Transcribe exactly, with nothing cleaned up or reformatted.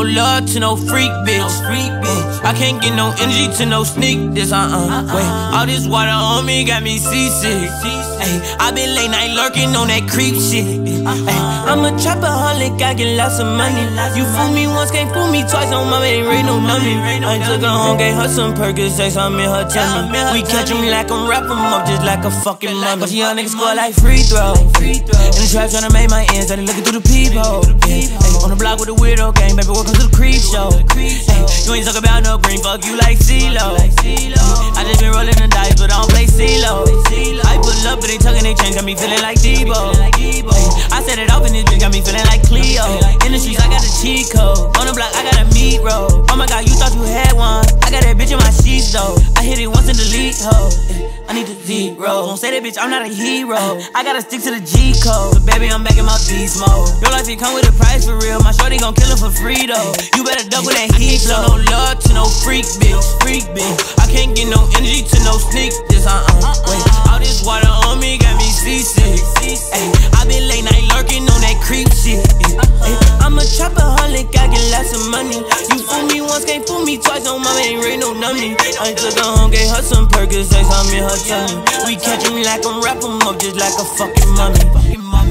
no love to no freak bitch. Freak bitch. I can't get no energy to no sneak this. Uh uh. Wait, all this water on me got me seasick. Ay, I been late night lurking on that creep shit. Ay, I'm a trapaholic, I get lots of money. You fool me once, can't fool me twice. On my ain't rain no nummy. I took her home, gave her some Percocets, I'm in her tummy. We catch 'em like 'em, wrap 'em up just like a fucking mummy. But young niggas score like free throw. In the trap tryna make my ends, started looking through the peephole. On the block with a weirdo gang, baby, welcome to the creep show. Ay, you ain't talk about no green, fuck you like CeeLo. I just been rolling the dice, but I don't play CeeLo. I pull up, but they tucking they chain, got me feeling like Debo. Ay, I set it off and this bitch got me feeling like Cleo. In the streets, I got the cheat code. On the block, I got a meat roll. Oh my god, you thought you had one. I got that bitch in my sheets though. I hit it once and delete ho. I need the zero. Don't say that bitch, I'm not a hero. I gotta stick to the G code. But baby, I'm back in my beast mode. Your life, it come with a price for real. My shorty gon' kill her for free though. You better duck with that heat flow. No love to no freak bitch. Freak bitch. I can't get no energy to no sneak this. Uh uh. Wait, all this water on me got me seasick. Ay, I been late night lurking on that creep shit. Ay, I'm a trapaholic, I get lots of money. You fool me once, can't fool me twice. On my ain't rain no nummy. I took her home, gave her some Percocets, I'm in her tummy. We catch 'em like 'em, wrap 'em up just like a fucking mummy.